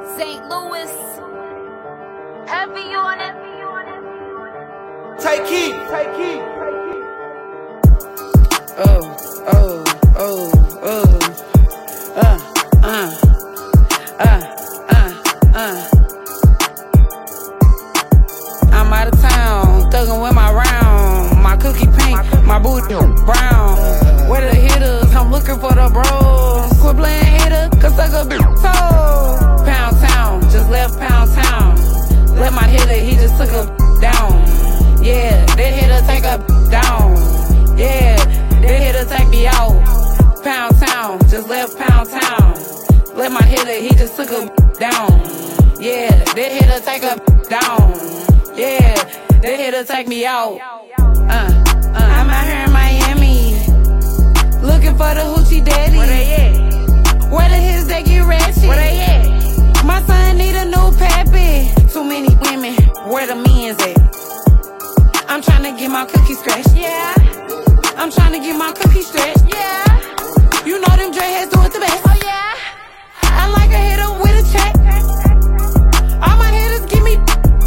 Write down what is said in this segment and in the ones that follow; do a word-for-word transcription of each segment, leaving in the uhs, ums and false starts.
Saint Louis, heavy on it. Take heat, take heat, take heat. Oh, oh, oh, oh. Uh, uh, uh, uh, uh. I'm out of town, thuggin' with my round. My cookie pink, my booty brown. Where the hitters? I'm looking for the bros. Quit playing hitter, cause I could be told. Pound town, just left Pound town. Let my hitter, he just took a down. Yeah, that hitter take a down. Yeah, that hitter take me out. Pound town, just left Pound town. Let my hitter, he just took a down. Yeah, that hitter take a down. Yeah, that hitter take me out. Uh, uh, I'm out here in Miami, looking for the hoochie daddy. Where they at? Where the hitters that get ratchet? Where they at? My son need a new pappy. Too many women, where the men's at? I'm tryna get my cookie scratched. Yeah, I'm tryna get my cookie stretched. yeah, You know them dreadheads do it the best. oh yeah. I like a hitter with a check. All my hitters give me.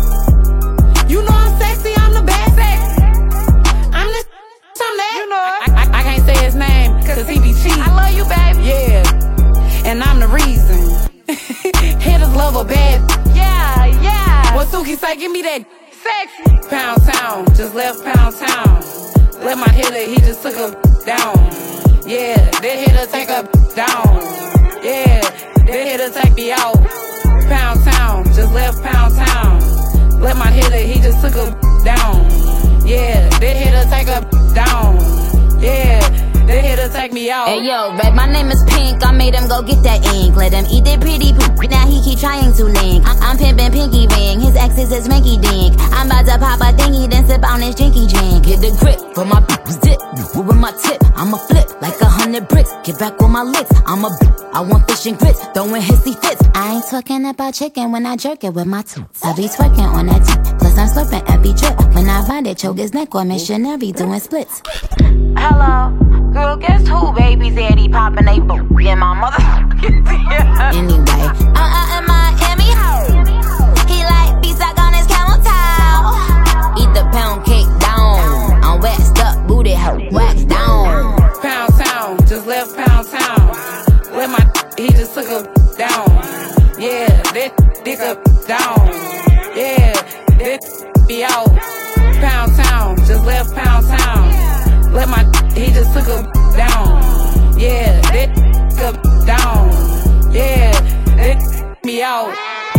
You know I'm sexy, I'm the best. I'm the. I'm that. You know it. I, I, I can't say his name, cause he be cheating. I love you, baby. Yeah, and I'm the reason. Hitters love a bad. Yeah, yeah. What Suki say, give me that. Sexy. Pound town, just left Pound town. Let my hitter, he just took a down. Yeah, that hitter take a down. Yeah, that hitter take me out. Pound town, just left Pound town. Let my hitter, he just took a down. Yeah, that hitter take a down. Yeah, that hitter take me out. Hey yo, Red, my name is Pink, I made him go get that ink. Let him eat that pretty poop, now he keep trying to link. I I'm pimpin' Pinky Ring, his ex is his Minky Dink. I'm about to pop a thingy, then sip on his drinky drink. Get the grip for my zip, with my tip, I'ma flip like a hundred bricks. Get back with my licks, I'm a I want fish and grits, throwing hissy fits. I ain't talking about chicken when I jerk it with my tooth. I be twerking on that tip, plus I'm slurping every drip. When I ride it, choke his neck or missionary doing splits. Hello, girl, guess who baby said he poppin' they boot in my motherfucking yeah. Anyway, uh uh in Miami, ho. He like be stuck on his camel toe. Eat the pound cake down. I'm waxed up, booty ho, waxed down. Pound town, just left Pound town. Let my he just took a down. Yeah, that dick up down. Yeah, that be out. Pound town, just left Pound town. Let my he just took a down. Yeah, that up down. Yeah, that me out.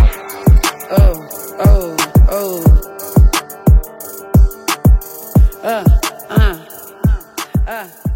Oh, oh, oh. Uh, uh, uh.